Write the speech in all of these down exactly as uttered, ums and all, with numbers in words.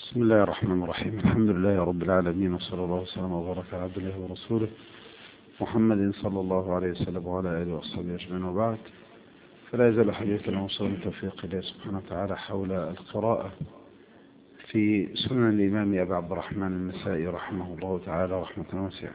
بسم الله الرحمن الرحيم. الحمد لله رب العالمين، وصلى الله وسلم وبارك على عبد الله ورسوله محمد صلى الله عليه وسلم وعلى آله وصحبه أجمعين، وبعد. فلا يزال حديثنا وصول توفيق الله سبحانه وتعالى حول القراءة في سنن الإمام أبي عبد الرحمن النسائي رحمه الله تعالى رحمة واسعة.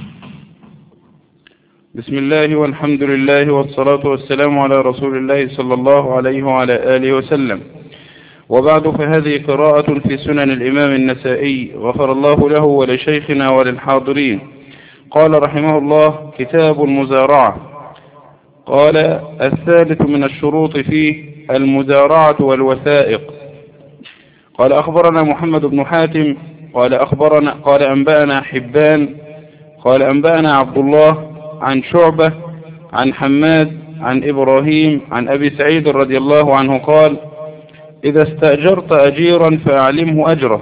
بسم الله والحمد لله والصلاة والسلام على رسول الله صلى الله عليه وعلى آله وسلم، وبعد، فهذه قراءة في سنن الإمام النسائي غفر الله له ولشيخنا وللحاضرين. قال رحمه الله: كتاب المزارعة. قال: الثالث من الشروط فيه المزارعة والوثائق. قال: أخبرنا محمد بن حاتم قال أخبرنا قال أنبأنا حبان قال أنبأنا عبد الله عن شعبة عن حماد عن إبراهيم عن أبي سعيد رضي الله عنه قال: إذا استأجرت أجيرا فأعلمه أجره.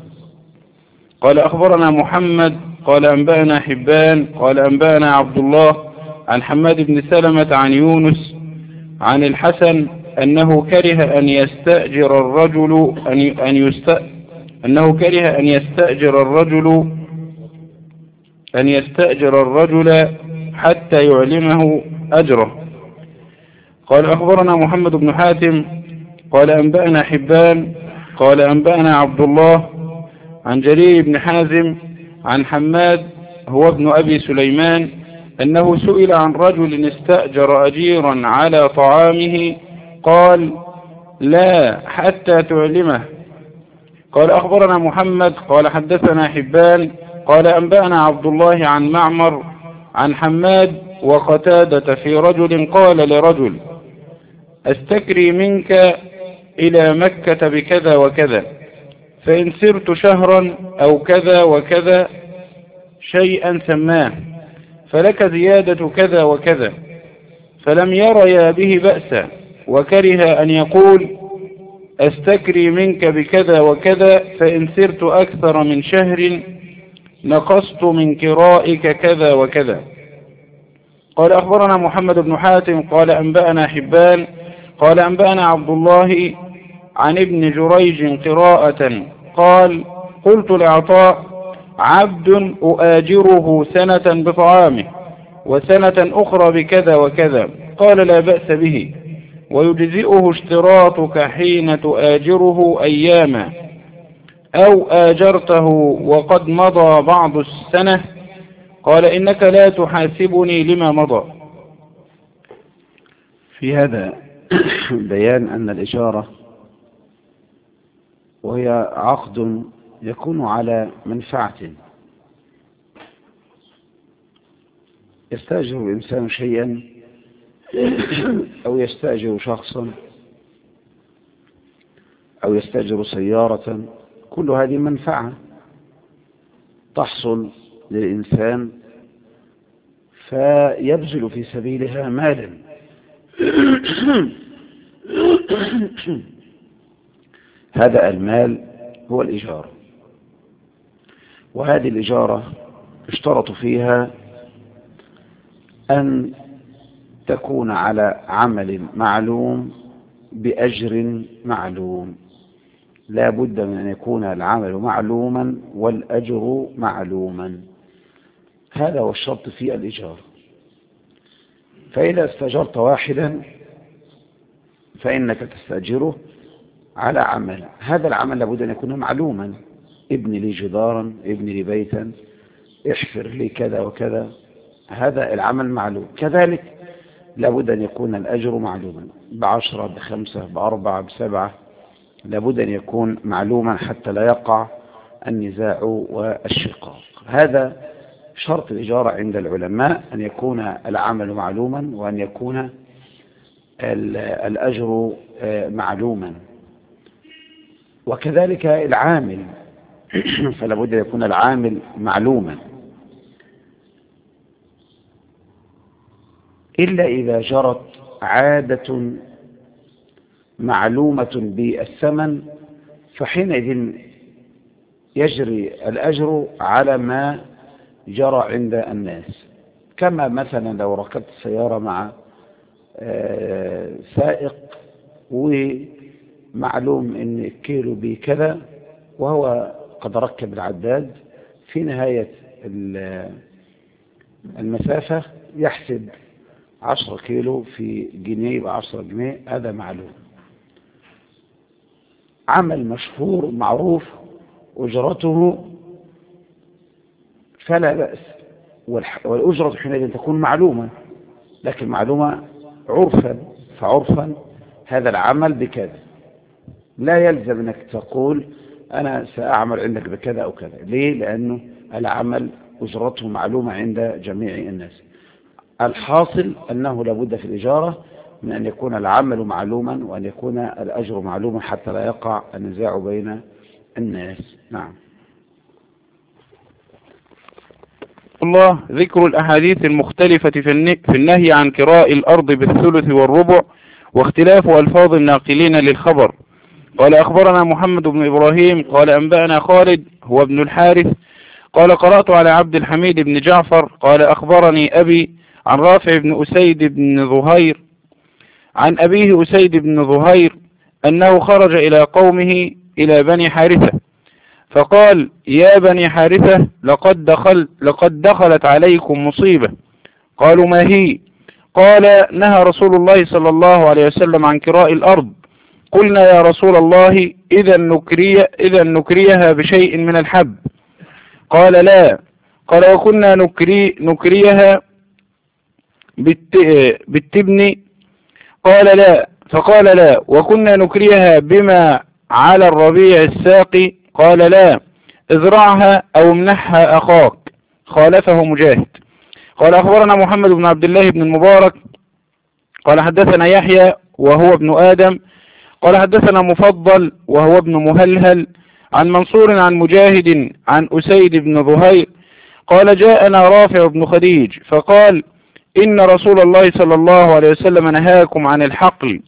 قال: أخبرنا محمد قال أنبأنا حبان قال أنبأنا عبد الله عن حماد بن سلمة عن يونس عن الحسن أنه كره أن يستأجر الرجل أن أن يست أنه كره أن يستأجر الرجل أن يستأجر الرجل حتى يعلمه أجره. قال: أخبرنا محمد بن حاتم قال أنبأنا حبان قال أنبأنا عبد الله عن جرير بن حازم عن حماد هو ابن أبي سليمان أنه سئل عن رجل استأجر أجيرا على طعامه قال: لا حتى تعلمه. قال: أخبرنا محمد قال حدثنا حبان قال أنبأنا عبد الله عن معمر عن حماد وقتادة في رجل قال لرجل: أستكري منك إلى مكة بكذا وكذا، فإن سرت شهرا أو كذا وكذا شيئا سماه، فلك زيادة كذا وكذا. فلم يريا به بأسا، وكره أن يقول: أستكري منك بكذا وكذا، فإن سرت أكثر من شهر نقصت من كرائك كذا وكذا. قال: أخبرنا محمد بن حاتم قال أنبأنا حبان قال أنبأنا عبد الله عن ابن جريج قراءة قال: قلت لعطاء: عبد أؤاجره سنة بطعامه وسنة أخرى بكذا وكذا. قال: لا بأس به، ويجزئه اشتراطك حين تؤاجره أياما، أو آجرته وقد مضى بعض السنة. قال: إنك لا تحاسبني لما مضى. في هذا بيان أن الإجارة وهي عقد يكون على منفعة، يستأجر الإنسان شيئا أو يستأجر شخصا أو يستأجر سيارة، كل هذه منفعة تحصل للإنسان فيبذل في سبيلها مالا. هذا المال هو الإجارة، وهذه الإجارة اشترط فيها أن تكون على عمل معلوم بأجر معلوم. لا بد من أن يكون العمل معلوما والأجر معلوما. هذا هو الشرط في الإجارة. فإذا استأجرت واحدا فإنك تستأجره على عمل، هذا العمل لابد أن يكون معلوما: ابن لي جدارا، ابن لي بيتا، احفر لي كذا وكذا. هذا العمل معلوم. كذلك لابد أن يكون الأجر معلوما، بعشرة بخمسة بأربعة بسبعة، لابد أن يكون معلوما حتى لا يقع النزاع والشقاق. هذا شرط الإجارة عند العلماء، أن يكون العمل معلوما وأن يكون الأجر معلوما. وكذلك العامل، فلا بد أن يكون العامل معلوما، إلا إذا جرت عادة معلومة بالثمن، فحينئذ يجري الأجر على ما جرى عند الناس. كما مثلا لو ركبت سيارة مع سائق ومعلوم ان الكيلو بكذا، وهو قد ركب العداد في نهاية المسافة يحسب عشرة كيلو في جنيه بعشرة جنيه، هذا معلوم. عمل مشهور معروف أجرته فلا بأس، والأجرة حينئذ تكون معلومة، لكن معلومة عرفا، فعرفا هذا العمل بكذا، لا يلزم أنك تقول أنا سأعمل عندك بكذا أو كذا. ليه؟ لأنه العمل أجرته معلومة عند جميع الناس. الحاصل أنه لابد في الإجارة من أن يكون العمل معلوما وأن يكون الأجر معلوما حتى لا يقع النزاع بين الناس. نعم. الله ذكر الأحاديث المختلفة في النهي عن كراء الأرض بالثلث والربع واختلاف ألفاظ الناقلين للخبر. قال أخبرنا محمد بن إبراهيم قال أنبأنا خالد هو ابن الحارث قال قرأت على عبد الحميد بن جعفر قال أخبرني أبي عن رافع بن أسيد بن ظهير عن أبيه أسيد بن ظهير أنه خرج إلى قومه إلى بني حارثة فقال يا بني حارثة لقد, دخل لقد دخلت عليكم مصيبة. قالوا ما هي؟ قال نهى رسول الله صلى الله عليه وسلم عن كراء الأرض. قلنا يا رسول الله إذا نكري إذا نكريها بشيء من الحب. قال لا. قال وكنا نكري نكريها بالتبن. قال لا. فقال لا. وكنا نكريها بما على الربيع الساقي. قال لا. ازرعها أو امنحها أخاك. خالفه مجاهد. قال أخبرنا محمد بن عبد الله بن المبارك قال حدثنا يحيى وهو ابن آدم قال حدثنا مفضل وهو ابن مهلهل عن منصور عن مجاهد عن أسيد بن ظهير قال جاءنا رافع بن خديج فقال إن رسول الله صلى الله عليه وسلم نهاكم عن الحقل،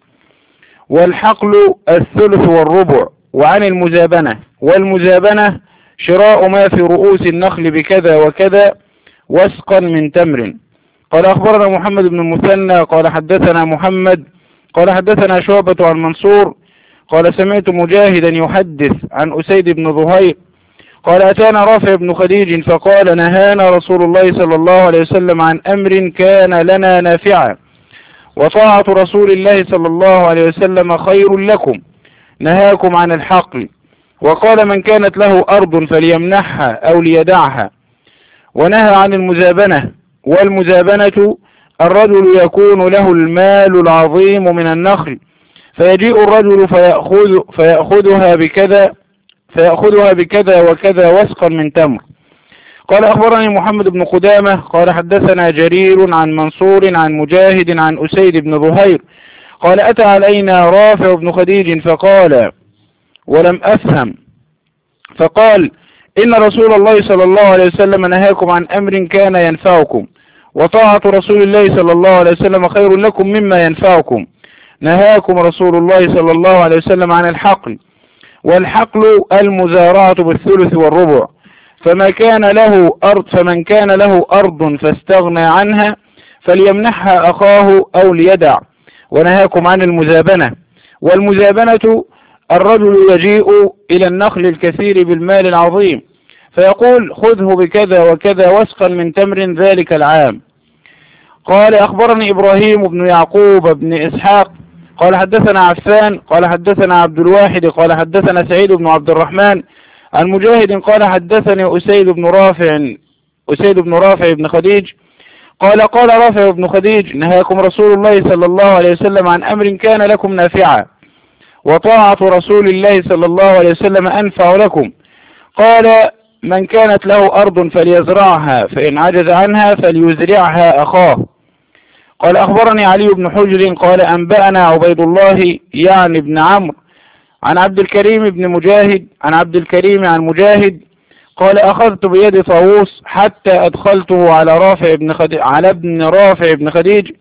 والحقل الثلث والربع، وعن المزابنة، والمزابنة شراء ما في رؤوس النخل بكذا وكذا وسقا من تمر. قال أخبرنا محمد بن المثنى قال حدثنا محمد قال حدثنا شعبة عن منصور قال سمعت مجاهدا يحدث عن أسيد بن ظهير قال أتانا رافع بن خديج فقال نهانا رسول الله صلى الله عليه وسلم عن أمر كان لنا نافعا، وطاعة رسول الله صلى الله عليه وسلم خير لكم، نهاكم عن الحقل. وقال من كانت له أرض فليمنحها أو ليدعها. ونهى عن المزابنة، والمزابنة الرجل يكون له المال العظيم من النخل فيجيء الرجل فيأخذ فيأخذها بكذا فيأخذها بكذا وكذا وسقا من تمر. قال أخبرني محمد بن قدامة قال حدثنا جرير عن منصور عن مجاهد عن أسيد بن ظهير قال أتى علينا رافع بن خديج فقال ولم أفهم فقال إن رسول الله صلى الله عليه وسلم نهاكم عن أمر كان ينفعكم، وطاعة رسول الله صلى الله عليه وسلم خير لكم مما ينفعكم، نهاكم رسول الله صلى الله عليه وسلم عن الحقل، والحقل المزارعة بالثلث والربع، فما كان له أرض فمن كان له أرض فاستغنى عنها فليمنحها أخاه أو ليدع. ونهاكم عن المزابنة، والمزابنة الرجل يجيء إلى النخل الكثير بالمال العظيم فيقول خذه بكذا وكذا وسقا من تمر ذلك العام. قال أخبرني إبراهيم بن يعقوب بن إسحاق قال حدثنا عفان قال حدثنا عبد الواحد قال حدثنا سعيد بن عبد الرحمن عن مجاهد قال حدثني أسيد بن رافع أسيد بن رافع بن خديج قال قال رافع بن خديج نهاكم رسول الله صلى الله عليه وسلم عن أمر كان لكم نافعا، وطاعة رسول الله صلى الله عليه وسلم أنفع لكم. قال من كانت له أرض فليزرعها، فإن عجز عنها فليزرعها أخاه. قال أخبرني علي بن حجر قال أنبأنا عبيد الله يعني بن عمرو عن عبد الكريم بن مجاهد عن عبد الكريم عن مجاهد قال أخذت بيد طاووس حتى أدخلته على رافع بن خديج على ابن رافع بن خديج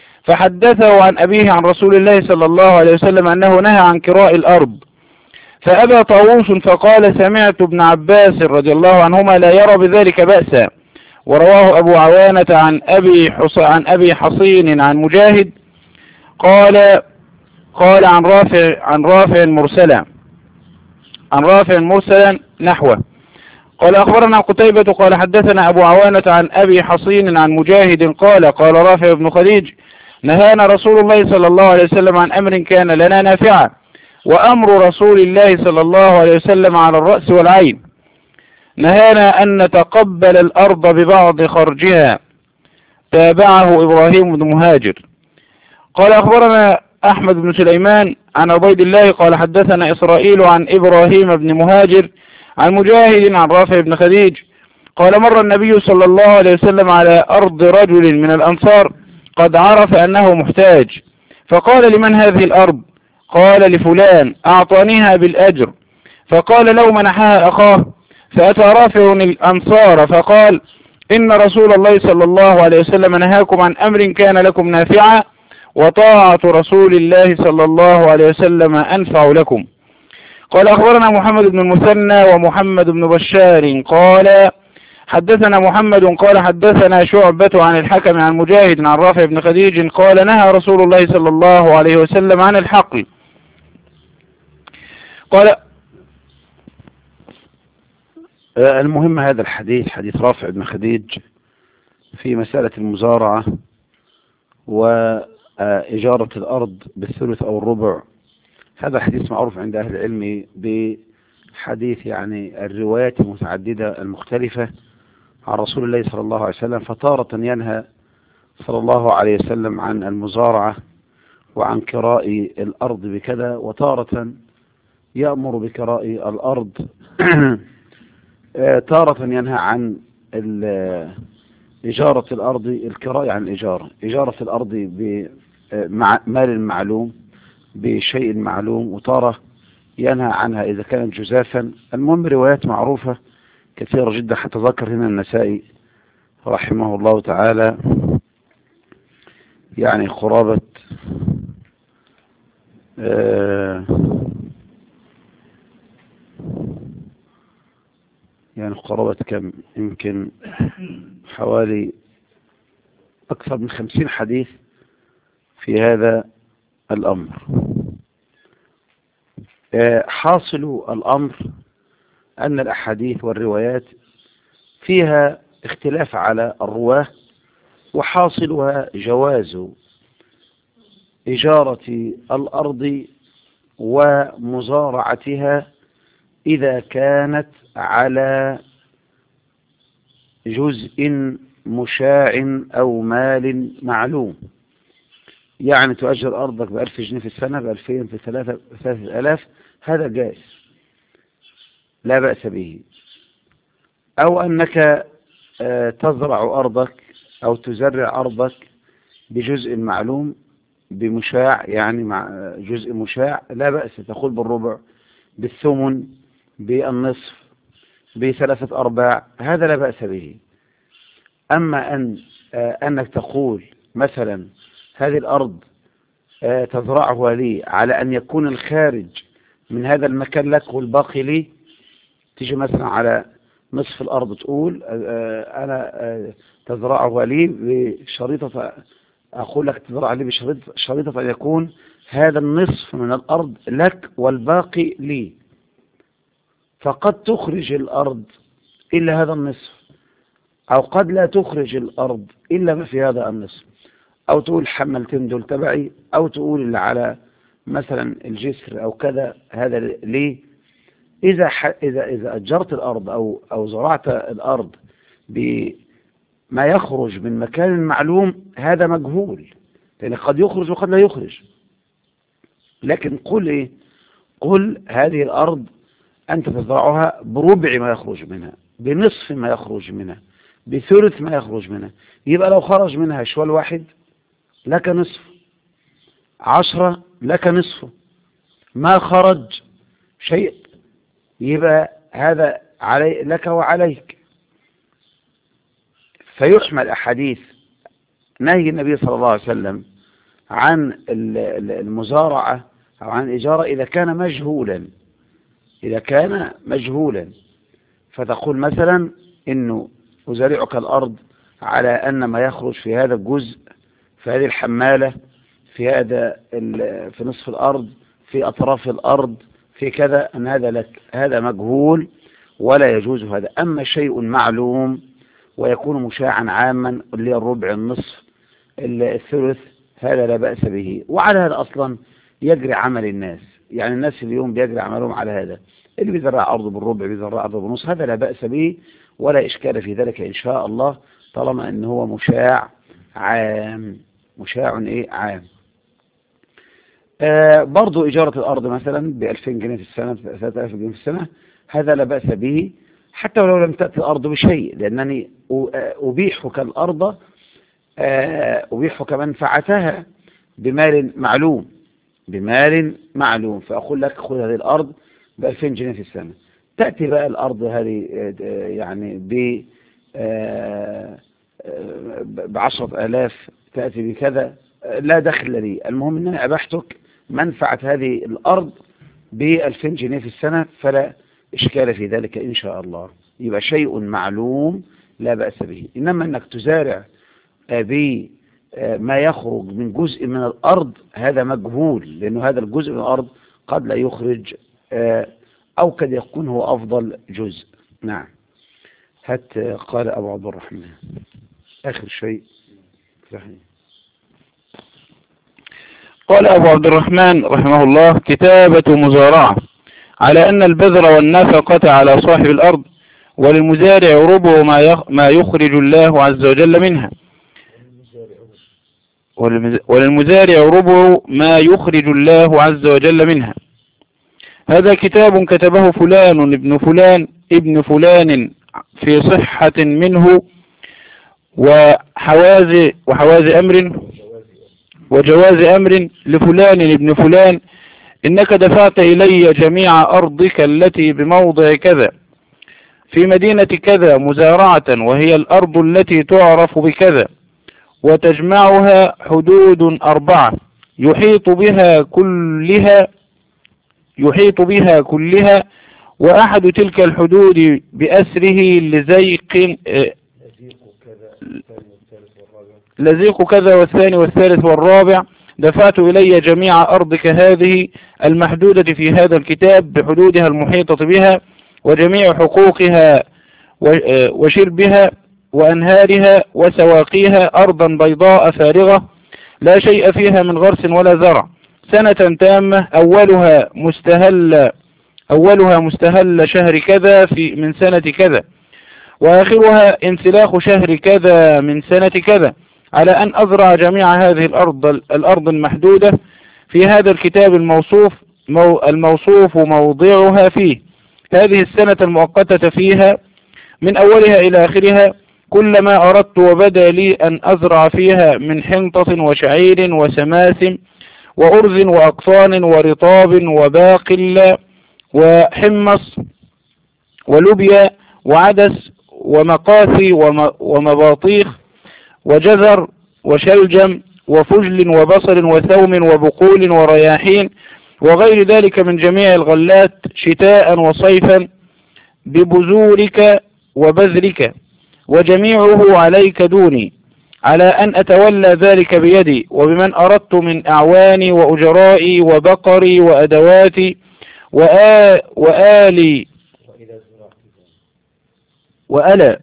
فحدثه عن أبيه عن رسول الله صلى الله عليه وسلم أنه نهى عن كراء الأرض، فأبى طاووس فقال سمعت ابن عباس رضي الله عنهما لا يرى بذلك بأسا. ورواه أبو عوانة عن أبي حص... عن أبي حصين عن مجاهد قال قال عن رافع عن رافع مرسلا. عن رافع مرسلا نحوه. قال أخبرنا قتيبة قال حدثنا أبو عوانة عن أبي حصين عن مجاهد قال قال رافع بن خديج نهانا رسول الله صلى الله عليه وسلم عن أمر كان لنا نافعا، وأمر رسول الله صلى الله عليه وسلم على الرأس والعين. نهانا أن نتقبل الأرض ببعض خرجها. تابعه إبراهيم بن مهاجر. قال أخبرنا أحمد بن سليمان عن عبيد الله قال حدثنا إسرائيل عن إبراهيم بن مهاجر عن مجاهد عن رافع بن خديج قال مر النبي صلى الله عليه وسلم على أرض رجل من الأنصار قد عرف أنه محتاج، فقال لمن هذه الأرض؟ قال لفلان أعطانيها بالأجر. فقال لو منحها أخاه. فأتى رافع الأنصار فقال إن رسول الله صلى الله عليه وسلم نهاكم عن أمر كان لكم نافعا، وطاعة رسول الله صلى الله عليه وسلم أنفع لكم. قال أخبرنا محمد بن المثنى ومحمد بن بشار قال حدثنا محمد قال حدثنا شعبة عن الحكم عن مجاهد عن رافع بن خديج قال نهى رسول الله صلى الله عليه وسلم عن الحقل. قال المهم هذا الحديث حديث رافع بن خديج في مسألة المزارعة وإجارة الأرض بالثلث أو الربع. هذا الحديث معروف عند أهل العلم بحديث يعني الروايات المتعددة المختلفة عن رسول الله صلى الله عليه وسلم، فتارة ينهى صلى الله عليه وسلم عن المزارعة وعن كراء الأرض بكذا، وتارة يأمر بكراء الأرض تارة ينهى عن إجارة الأرض، الكراء عن الإجارة، إجارة الأرض بمال معلوم بشيء معلوم، وتارة ينهى عنها إذا كانت جزافا. المهم روايات معروفة كثيرة جدا، حتى ذكر هنا النسائي رحمه الله تعالى يعني قرابة آه يعني قرابة كم، يمكن حوالي أكثر من خمسين حديث في هذا الأمر. حاصل الأمر أن الأحاديث والروايات فيها اختلاف على الرواه، وحاصلها جواز إجارة الأرض ومزارعتها إذا كانت على جزء مشاع أو مال معلوم. يعني تؤجر أرضك بألف جنيه في السنة، بألفين في ثلاثة ثلاثة آلاف، هذا جائز لا بأس به. أو أنك تزرع أرضك أو تزرع أرضك بجزء معلوم بمشاع، يعني مع جزء مشاع لا بأس، تقول بالربع بالثمن بالنصف بثلاثة أرباع، هذا لا بأس به. أما أن أنك تقول مثلا هذه الأرض تزرعها لي على أن يكون الخارج من هذا المكان لك والباقي لي، تيجي مثلا على نصف الأرض تقول أنا تزرعها لي بشريطة، أقول لك تزرع لي بشريطة أن يكون هذا النصف من الأرض لك والباقي لي، فقد تخرج الأرض إلا هذا النصف، أو قد لا تخرج الأرض إلا ما في هذا النصف، أو تقول حملتين دول تبعي، أو تقول اللي على مثلا الجسر أو كذا هذا ليه. إذا إذا إذا أجرت الأرض أو أو زرعت الأرض بما يخرج من مكان معلوم، هذا مجهول، لأن قد يخرج وقد لا يخرج. لكن قل إيه؟ قل هذه الأرض أنت تزرعها بربع ما يخرج منها، بنصف ما يخرج منها، بثلث ما يخرج منها. يبقى لو خرج منها شوال واحد لك نصف، عشرة لك نصفه، ما خرج شيء يبقى هذا علي لك وعليك. فيحمل أحاديث نهي النبي صلى الله عليه وسلم عن المزارعة أو عن الإجارة إذا كان مجهولا، إذا كان مجهولا فتقول مثلا إنه أزارعك الأرض على أن ما يخرج في هذا الجزء، في هذه الحمالة، في هذا في نصف الأرض، في أطراف الأرض، في كذا أن هذا لك، هذا مجهول ولا يجوز هذا. أما شيء معلوم ويكون مشاعا عاما اللي الربع النصف الثلث هذا لا بأس به. وعلى هذا أصلا يجري عمل الناس، يعني الناس اليوم بيجري عملهم على هذا، اللي بيزرع أرضه بالربع بيزرع أرضه بالنص، هذا لا بأس به ولا إشكال في ذلك إن شاء الله، طالما أنه هو مشاع عام. مشاع إيه عام. آه برضو إجارة الأرض مثلا بألفين جنيه في السنة، ثلاثة آلاف جنيه في السنة، هذا لا بأس به حتى ولو لم تأتي الأرض بشيء، لأنني أبيحك الأرض، أبيحك منفعتها بمال معلوم، بمال معلوم، فأقول لك خذ هذه الأرض بألفين جنيه في السنة. تأتي بقى الأرض هذه يعني ب بعشرة آلاف، تأتي بكذا، لا دخل لي، المهم أنني أبحتك منفعة هذه الأرض بألفين جنيه في السنة، فلا إشكال في ذلك إن شاء الله. يبقى شيء معلوم لا بأس به. إنما أنك تزارع بما يخرج من جزء من الأرض هذا مجهول، لأنه هذا الجزء من الأرض قد لا يخرج أو قد يكون هو أفضل جزء. نعم. هات قال أبو عبد الرحمن آخر شيء. قال أبو عبد الرحمن رحمه الله: كتابة مزارعة على أن البذر والنفقة على صاحب الأرض، وللمزارع ربع ما يخرج الله عز وجل منها، وللمزارع ربع ما يخرج الله عز وجل منها. هذا كتاب كتبه فلان ابن فلان ابن فلان في صحة منه وحواز وحواز أمر وجواز أمر لفلان ابن فلان، إنك دفعت إلي جميع أرضك التي بموضع كذا في مدينة كذا مزارعة، وهي الأرض التي تعرف بكذا، وتجمعها حدود أربعة يحيط بها كلها يحيط بها كلها وأحد تلك الحدود بأسره لزيق لزيق كذا والثاني والثالث والرابع. دفعت إلي جميع أرضك هذه المحدودة في هذا الكتاب بحدودها المحيطة بها وجميع حقوقها وشربها وأنهارها وسواقيها، أرضا بيضاء فارغة لا شيء فيها من غرس ولا زرع، سنة تامة أولها مستهل أولها مستهل شهر كذا في من سنة كذا، وآخرها انسلاخ شهر كذا من سنة كذا، على أن أزرع جميع هذه الأرض الأرض المحدودة في هذا الكتاب الموصوف مو الموصوف موضعها فيه هذه السنة المؤقتة فيها من أولها إلى آخرها، كل ما أردت وبدا لي أن أزرع فيها من حنطة وشعير وسماسم وأرز وأقطان ورطاب وباقل وحمص ولوبيا وعدس ومقاثي ومباطيخ وجزر وشلجم وفجل وبصل وثوم وبقول ورياحين وغير ذلك من جميع الغلات شتاء وصيفا ببذورك وبذرك، وجميعه عليك دوني، على أن أتولى ذلك بيدي، وبمن أردت من أعواني وأجرائي وبقري وأدواتي وآ وآلي وألا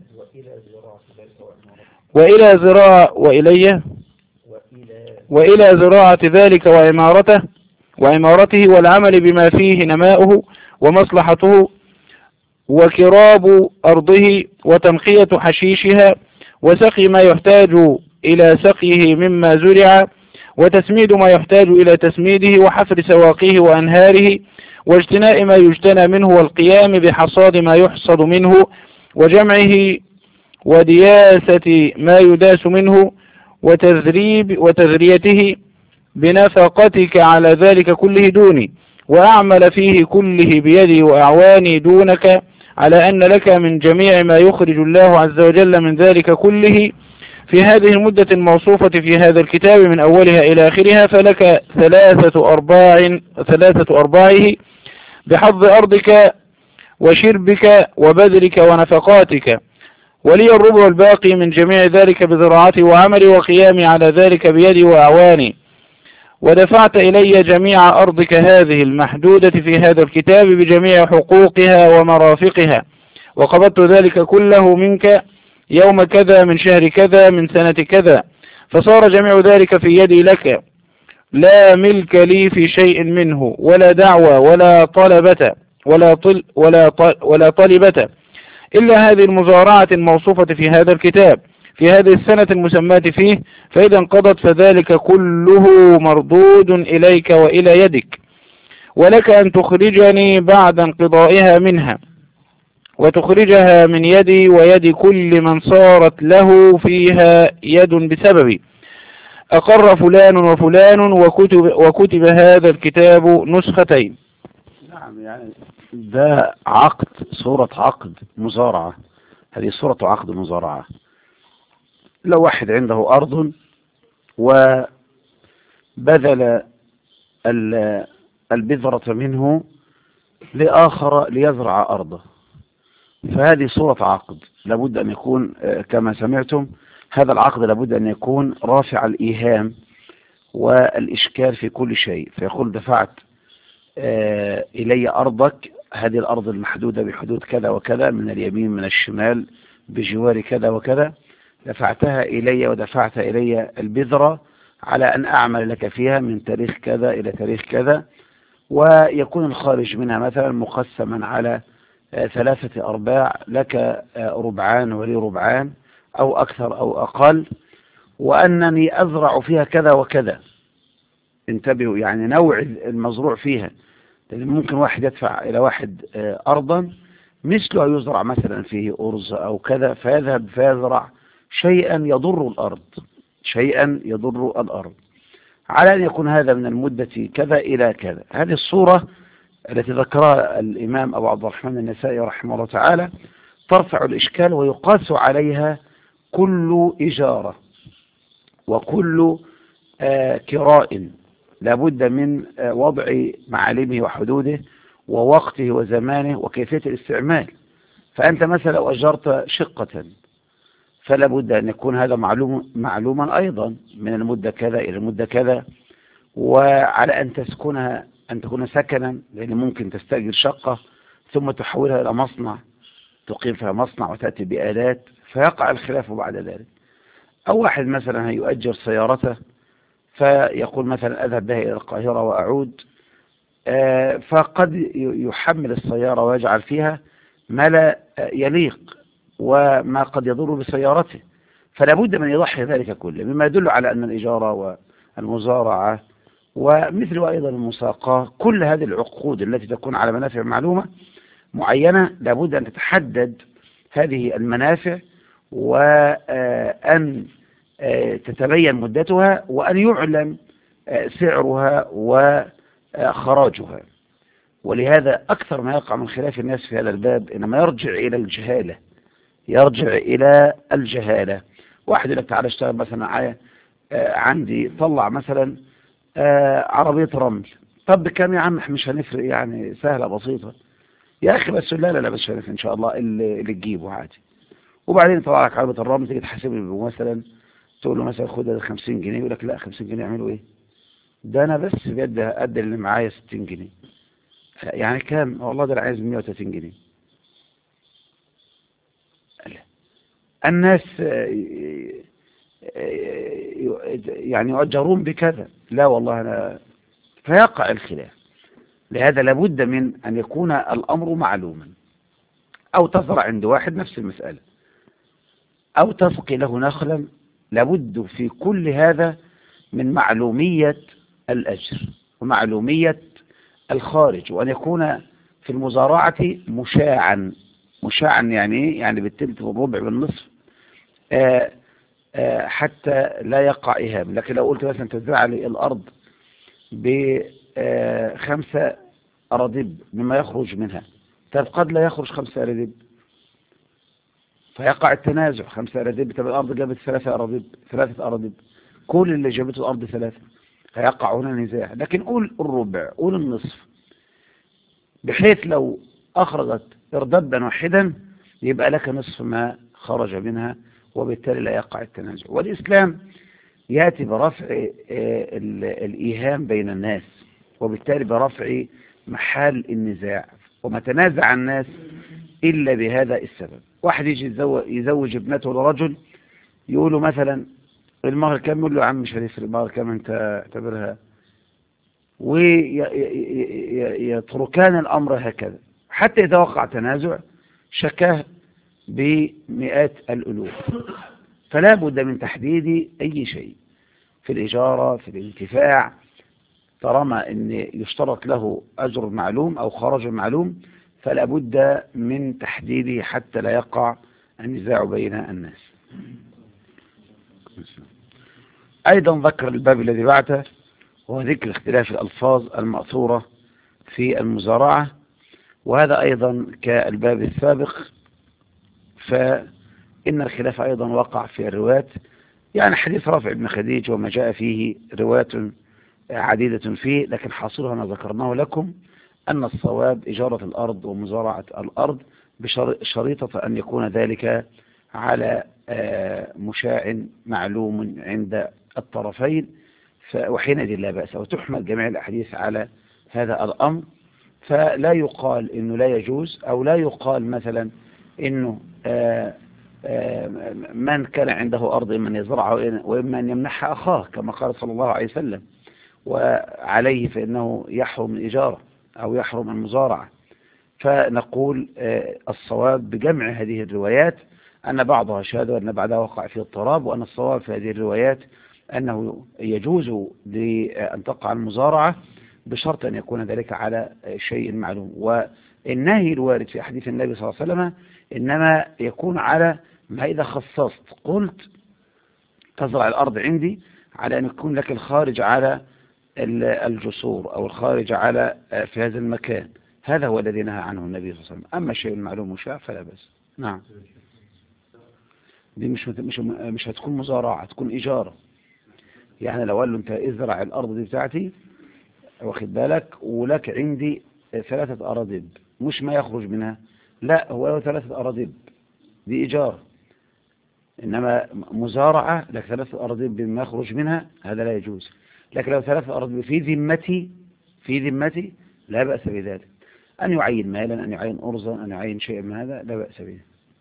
وإلى زراعة وإليه وإلى زراعة ذلك وعمارته وعمارته والعمل بما فيه نماؤه ومصلحته وكراب أرضه وتنقية حشيشها وسقي ما يحتاج إلى سقيه مما زرع وتسميد ما يحتاج إلى تسميده وحفر سواقيه وأنهاره واجتناء ما يجتنى منه والقيام بحصاد ما يحصد منه وجمعه ودياسة ما يداس منه وتذريب وتذريته بنفقتك على ذلك كله دوني، وأعمل فيه كله بيدي وأعواني دونك، على أن لك من جميع ما يخرج الله عز وجل من ذلك كله في هذه المدة الموصوفة في هذا الكتاب من أولها إلى آخرها، فلك ثلاثة أرباع ثلاثة أرباعه بحظ أرضك وشربك وبذلك ونفقاتك، ولي الربع الباقي من جميع ذلك بزراعتي وعملي وقيامي على ذلك بيدي وأعواني، ودفعت إلي جميع أرضك هذه المحدودة في هذا الكتاب بجميع حقوقها ومرافقها، وقبضت ذلك كله منك يوم كذا من شهر كذا من سنة كذا، فصار جميع ذلك في يدي لك، لا ملك لي في شيء منه، ولا دعوة ولا طلبة ولا طل ولا طل ولا طلبة إلا هذه المزارعة الموصوفة في هذا الكتاب في هذه السنة المسماة فيه، فإذا انقضت فذلك كله مردود إليك وإلى يدك، ولك أن تخرجني بعد انقضائها منها، وتخرجها من يدي ويد كل من صارت له فيها يد بسببي. أقر فلان وفلان وكتب, وكتب هذا الكتاب نسختين. نعم، يعني ده عقد، صورة عقد مزارعة. هذه صورة عقد مزارعة. لو واحد عنده أرض وبذل البذرة منه لآخر ليزرع أرضه، فهذه صورة عقد لابد أن يكون كما سمعتم. هذا العقد لابد أن يكون رافع الإيهام والإشكال في كل شيء، فيقول دفعت إلي أرضك، هذه الأرض المحدودة بحدود كذا وكذا من اليمين من الشمال بجوار كذا وكذا، دفعتها إلي ودفعت إلي البذرة على أن أعمل لك فيها من تاريخ كذا إلى تاريخ كذا، ويكون الخارج منها مثلا مقسما على ثلاثة أرباع، لك ربعان ولي ربعان أو أكثر أو أقل، وأنني أزرع فيها كذا وكذا. انتبهوا، يعني نوع المزروع فيها، لأن ممكن واحد يدفع إلى واحد أرضا مثله يزرع مثلا فيه أرز أو كذا، فيذهب فيزرع شيئا يضر الأرض شيئا يضر الأرض على أن يكون هذا من المدة كذا إلى كذا. هذه الصورة التي ذكرها الإمام أبو عبد الرحمن النسائي رحمه الله تعالى ترفع الإشكال، ويقاس عليها كل إجارة وكل آه كراء لابد من آه وضع معالمه وحدوده ووقته وزمانه وكيفية الاستعمال. فأنت مثلا لو أجرت شقة فلا بد أن يكون هذا معلوم معلوما أيضا من المدة كذا إلى المدة كذا، وعلى أن تسكنها أن تكون سكنا، لأن ممكن تستأجر شقة ثم تحولها إلى مصنع تقيم فيها مصنع وتأتي بآلات، فيقع الخلاف بعد ذلك. أو واحد مثلا يؤجر سيارته فيقول مثلا أذهب بها إلى القاهرة وأعود، فقد يحمل السيارة ويجعل فيها ما لا يليق وما قد يضر بسيارته، فلا بد من يضحي ذلك كله، مما يدل على أن الإجارة والمزارعة ومثل أيضا المساقاة، كل هذه العقود التي تكون على منافع معلومة معينة لابد أن تتحدد هذه المنافع وأن تتبين مدتها وأن يعلم سعرها وخراجها. ولهذا أكثر ما يقع من خلاف الناس في هذا الباب إنما يرجع إلى الجهالة يرجع إلى الجهالة. واحد يقول لك تعالى اشتغل مثلا عندي، طلع مثلا عربية رمل، طب بكام يا عم؟ مش هنفرق يعني، سهلة بسيطة يا أخي، بس لا لا لا بس هنفرق إن شاء الله اللي, اللي تجيبه عادي. وبعدين طلع لك عربية الرمل، تيجي تحاسب له مثلا تقول له مثلا خد هذا خمسين جنيه، يقول لك لا خمسين جنيه يعملوا إيه؟ ده أنا بس بيد أدي اللي معايا ستين جنيه، يعني كام؟ والله ده أنا عايز مية وتلاتين جنيه. الناس يعني يؤجرون بكذا، لا والله أنا، فيقع الخلاف. لهذا لابد من أن يكون الأمر معلوما. أو تزرع عند واحد نفس المسألة، أو تسقي له نخلا، لابد في كل هذا من معلومية الأجر ومعلومية الخارج، وأن يكون في المزارعة مشاعا. مشاعا يعني يعني بالتلت والربع والنصف، آآ آآ حتى لا يقع إهام. لكن لو قلت مثلا تزرع لي الأرض بخمسة أراضيب مما يخرج منها، طب قد لا يخرج خمسة أراضيب، فيقع التنازع. خمسة أراضيب، طب الأرض جابت ثلاثة أراضيب ثلاثة أراضيب كل اللي جابته الأرض ثلاثة، فيقع هنا نزاع. لكن قول الربع، قول النصف، بحيث لو أخرجت إردابا واحدا يبقى لك نصف ما خرج منها، وبالتالي لا يقع التنازع. والإسلام يأتي برفع الإيهام بين الناس، وبالتالي برفع محل النزاع، وما تنازع الناس إلا بهذا السبب. واحد يجي يزوج ابنته لرجل، يقولوا مثلا المهر كم؟ يقول له يا عم مش هتفرق المهر كم، انت اعتبرها، ويتركان الأمر هكذا حتى إذا وقع تنازع شكاه بمئات الألوف. فلا بد من تحديد أي شيء في الإجارة، في الانتفاع، طالما أن يشترط له أجر معلوم أو خرج معلوم فلا بد من تحديده حتى لا يقع النزاع بين الناس. أيضا ذكر الباب الذي بعده وهو ذكر اختلاف الألفاظ المأثورة في المزارعة، وهذا أيضا كالباب السابق، فإن الخلاف أيضا وقع في الروايات، يعني حديث رافع بن خديج وما جاء فيه روايات عديدة فيه، لكن حاصلها ما ذكرناه لكم أن الصواب إجارة الأرض ومزارعة الأرض بشريطة أن يكون ذلك على مشاع معلوم عند الطرفين، وحينئذ لا بأس، وتحمل جميع الأحاديث على هذا الأمر. فلا يقال إنه لا يجوز، أو لا يقال مثلا إنه من كان عنده أرض من يزرعها وإما أن يمنحها أخاه كما قال صلى الله عليه وسلم، وعليه فإنه يحرم الإجارة أو يحرم المزارعة. فنقول الصواب بجمع هذه الروايات أن بعضها شاذ وأن بعضها وقع فيه اضطراب، وأن الصواب في هذه الروايات أنه يجوز لأن تقع المزارعة بشرط أن يكون ذلك على شيء معلوم. والنهي الوارد في حديث النبي صلى الله عليه وسلم إنما يكون على ما إذا خصصت قلت تزرع الأرض عندي على أن يكون لك الخارج على الجسور أو الخارج على في هذا المكان، هذا هو الذي نهى عنه النبي صلى الله عليه وسلم. أما الشيء المعلوم مشاع فلا بأس. نعم، دي مش مش مش هتكون مزارعة، هتكون إجارة. يعني لو قال له أنت ازرع الأرض دي بتاعتي، واخد بالك، ولك عندي ثلاثة أراضب، مش ما يخرج منها، لا، هو له ثلاثة أراضب، دي إجارة. إنما مزارعة لك ثلاثة أراضب بما يخرج منها، هذا لا يجوز. لكن لو ثلاثة أراضب في ذمتي في ذمتي لا بأس بذلك. أن يعين مالا، أن يعين أرزا، أن يعين شيئا من هذا لا بأس به.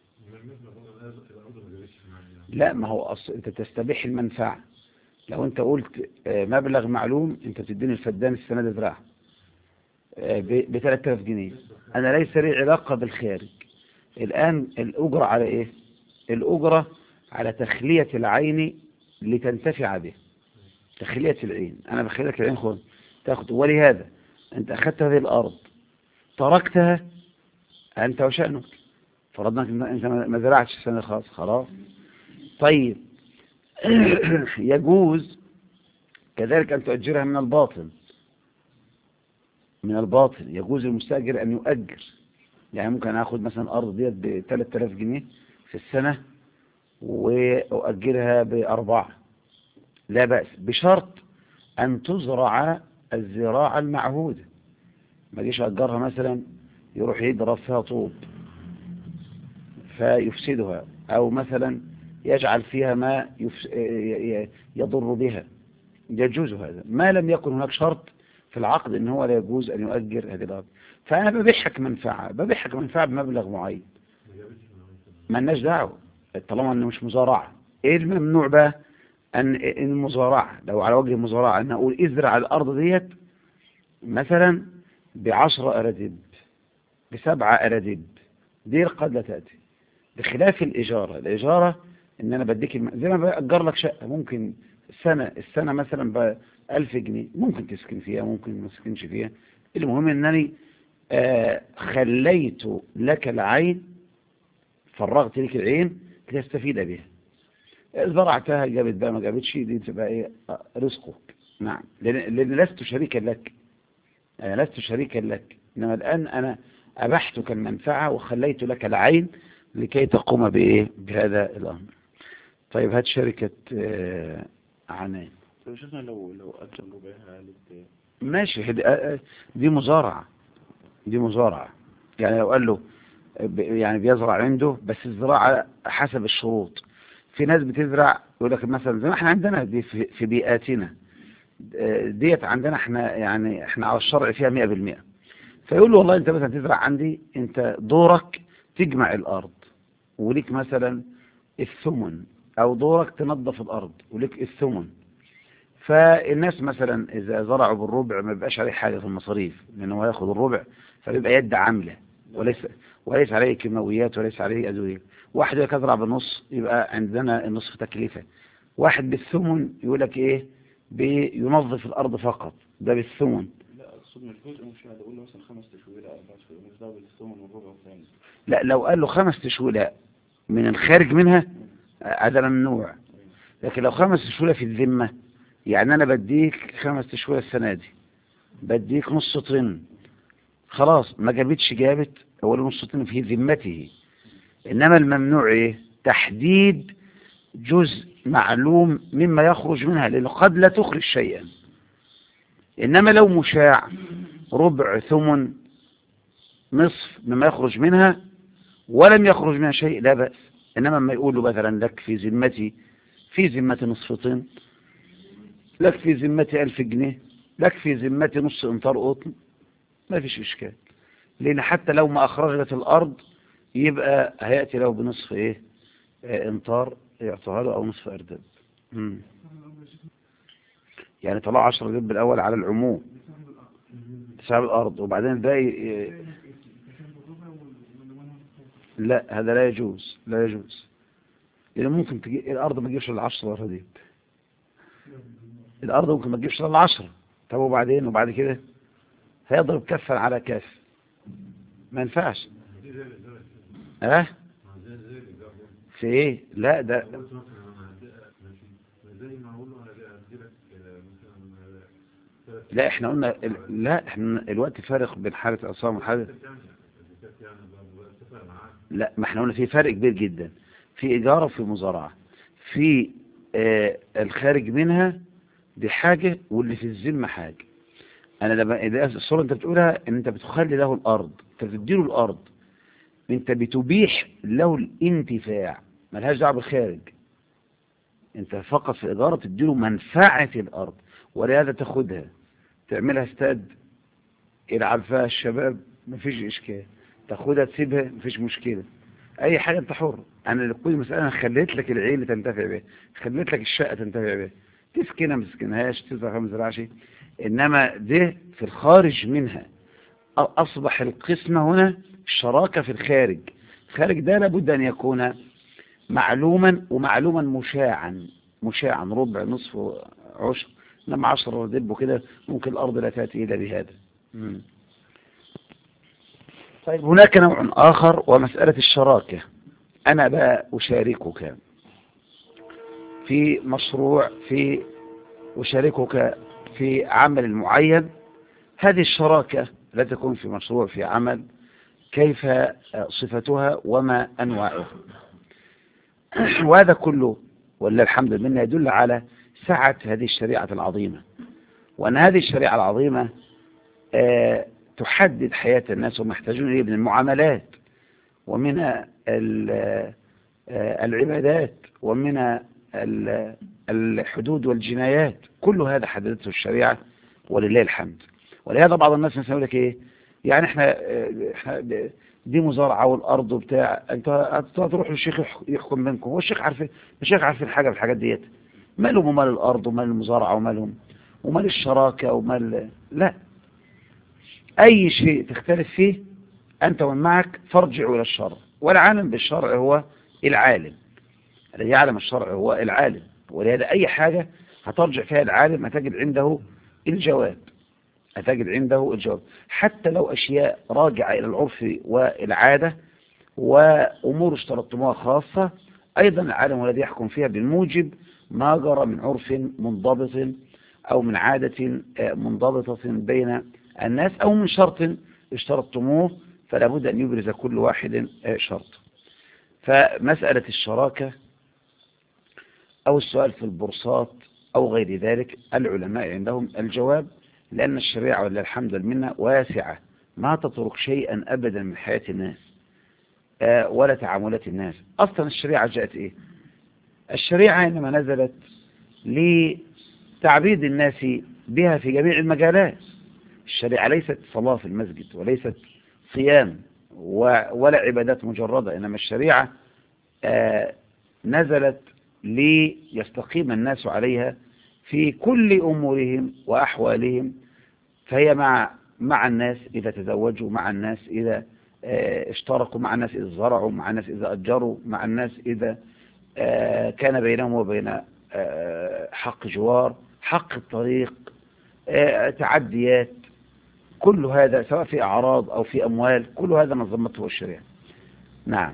لا، ما هو أصل أنت تستبيح المنفعة. لو أنت قلت مبلغ معلوم، أنت تديني الفدان السنة دي زراعة ب ثلاثة آلاف جنيه، أنا ليس لي علاقة بالخارج. الآن الأجرة على إيه؟ الأجرة على تخلية العين لتنتفع به، تخلية العين. أنا بخليك العين خذ تأخذ، ولهذا أنت أخذت هذه الأرض تركتها أنت وشأنك، فرضنا أنت ما زرعتش السنة خلاص خلاص. طيب يجوز كذلك أن تؤجرها من الباطن، من الباطن يجوز للمستأجر أن يؤجر. يعني ممكن أخذ مثلا أرض ديت ب ثلاثة آلاف جنيه في السنة وأؤجرها بأربعة، لا بأس، بشرط أن تزرع الزراعة المعهودة. ما جيش أجرها مثلا يروح يضرب فيها طوب فيفسدها، أو مثلا يجعل فيها ما يضر بها. يجوز هذا ما لم يكن هناك شرط في العقد ان هو لا يجوز ان يؤجر هذه الارض. فانا ببيعك منفعه ببيعك منفعه بمبلغ معين، ما لناش دعوه طالما انه مش مزارعه. ايه الممنوع بقى؟ ان المزارعه لو على وجه المزارعه ان اقول ازرع الارض ديت مثلا بعشرة اراذيب، بسبعة اراذيب، دي قد لا تاتي. بخلاف الاجاره، الاجاره ان انا بديك الم... زي ما بأجر لك شقه، ممكن سنه السنه مثلا بألف جنيه، ممكن تسكن فيها ممكن ما تسكنش فيها. المهم انني آه خليت لك العين، فرغت لك العين لتستفيد بها. زرعتها جابت بقى ما جابتش، دي تبقى ايه؟ رزقك. نعم، لان لست شريكا لك، انا لست شريكا لك، انما الان انا ابحتك المنفعه وخليت لك العين لكي تقوم بايه؟ بهذا الامر. طيب هات شركة عنان. طيب شفنا لو لو أجلوا بها ماشي، دي مزارعة، دي مزارعة. يعني لو قال له يعني بيزرع عنده، بس الزراعة حسب الشروط. في ناس بتزرع يقول لك مثلا زي ما احنا عندنا دي في في بيئاتنا ديت، عندنا احنا يعني احنا على الشرع فيها مئة بالمئة. فيقول له والله انت مثلا تزرع عندي، انت دورك تجمع الارض وليك مثلا الثمن، او دورك تنظف الارض وليك الثمن. فالناس مثلا اذا زرعوا بالربع ما بيبقاش عليه حاجه في المصاريف، لانه هو ياخد الربع فبيبقى يد عامله، وليس وليس عليه كيماويات وليس عليه ادويه. واحد يقول لك ازرع بالنص، يبقى عندنا النصف تكلفه. واحد بالثمن يقول لك ايه، بينظف الارض فقط، ده بالثمن. لا اقصد مش جزء، مش هقول له مثلا خمس تشويلات اربع تشويلات، مش دعوه بالثمن والربع والثاني. لا لو قال له خمس تشويلات من الخارج منها هذا ممنوع. لكن لو خمس تشويلة في الذمة، يعني أنا بديك خمس تشويلة السنة دي، بديك نص طن، خلاص ما جابتش جابت، هو نص طن في ذمته. إنما الممنوع إيه؟ تحديد جزء معلوم مما يخرج منها، لأنه قد لا تخرج شيئا. إنما لو مشاع ربع ثمن نصف مما يخرج منها ولم يخرج منها شيء لا بأس. إنما ما يقول له مثلا لك في ذمتي، في ذمتي نصف طن، لك في ذمتي ألف جنيه، لك في ذمتي نص امتار قطن، ما فيش إشكال. لأن حتى لو ما أخرجت الأرض يبقى هيأتي له بنصف إيه آه امتار يعطوها له، أو نصف أردب. مم. يعني طلع عشرة دب الأول على العموم تسعب الأرض، وبعدين الباقي. لا هذا لا يجوز، لا يجوز، لأن ممكن تجي الأرض ما تجيبش العشرة دي، الأرض ممكن ما تجيبش العشرة. طب وبعدين وبعد كده هيضرب كفا على كف، ما ينفعش. اه في ايه؟ لا ده لا احنا قلنا لا احنا الوقت فارق بين حالة الأصام وحالة. لا ما احنا قلنا في فرق كبير جدا في إجارة وفي مزارعة. في آه الخارج منها دي حاجة، واللي في الذمة حاجة. انا لما اذا الصورة انت بتقولها ان انت بتخلي له الارض، انت بتديله الارض، انت بتبيح له الانتفاع، ملهاش دعوه بالخارج. انت فقط في إجارة تديله منفعة الارض، ولهذا تاخدها تعملها استاد يلعب فيها الشباب مفيش اشكال، تاخدها تسيبها مفيش مشكلة، اي حاجة انت حر. انا كل مسألة انا خليت لك العين تنتفع بها، خليت لك الشقة تنتفع بها، تسكنها ما تسكنهاش، تزرع ما تزرعش. انما ده في الخارج منها اصبح القسمة هنا الشراكة في الخارج. الخارج ده لابد ان يكون معلوما، ومعلوما مشاعا، مشاعا ربع نصف عشر. انما عشرة دب كده ممكن الارض لا تاتي الا بهذا. مم. طيب هناك نوع آخر ومسألة الشراكة. أنا بقى أشاركك في مشروع، في أشاركك في عمل معين. هذه الشراكة لا تكون في مشروع، في عمل، كيف صفتها وما أنواعها. وهذا كله والله الحمد لله يدل على سعة هذه الشريعة العظيمة، وأن هذه الشريعة العظيمة آه تحدد حياة الناس وما يحتاجون إليه من المعاملات، ومن العبادات، ومن الحدود والجنايات. كل هذا حددته الشريعة ولله الحمد. ولهذا بعض الناس يقول لك ايه، يعني احنا احنا دي مزارعة والارض وبتاع، انت هتروح للشيخ يحكم بينكم، هو الشيخ عارفين، الشيخ عارفين حاجة في الحاجات ديت؟ مالهم ومال الارض ومال المزارعة ومالهم ومال الشراكة ومال، لا، اي شيء تختلف فيه أنت ومن معك فارجعوا إلى الشرع، والعالم بالشرع هو العالم، الذي يعلم الشرع هو العالم. ولهذا أي حاجة هترجع فيها العالم هتجد عنده الجواب، هتجد عنده الجواب، حتى لو أشياء راجعة إلى العرف والعادة وأمور اشترطتموها خاصة، أيضا العالم هو الذي يحكم فيها بالموجب ما جرى من عرف منضبط أو من عادة منضبطة بين الناس، أو من شرط اشترطتموه فلا بد أن يبرز كل واحد شرط. فمسألة الشراكة أو السؤال في البورصات أو غير ذلك، العلماء عندهم الجواب، لأن الشريعة ولله الحمد منا واسعة، ما تترك شيئا أبدا من حياة الناس ولا تعاملات الناس. أصلا الشريعة جاءت إيه؟ الشريعة إنما نزلت لتعبيد الناس بها في جميع المجالات. الشريعة ليست صلاة في المسجد، وليست صيام ولا عبادات مجردة، إنما الشريعة آه نزلت ليستقيم الناس عليها في كل أمورهم وأحوالهم. فهي مع مع الناس إذا تزوجوا، مع الناس إذا آه اشتركوا، مع الناس إذا زرعوا، مع الناس إذا أجروا، مع الناس إذا آه كان بينهم وبين آه حق جوار، حق الطريق، آه تعديات، كل هذا سواء في أعراض أو في أموال، كل هذا نظمته الشريعة. نعم.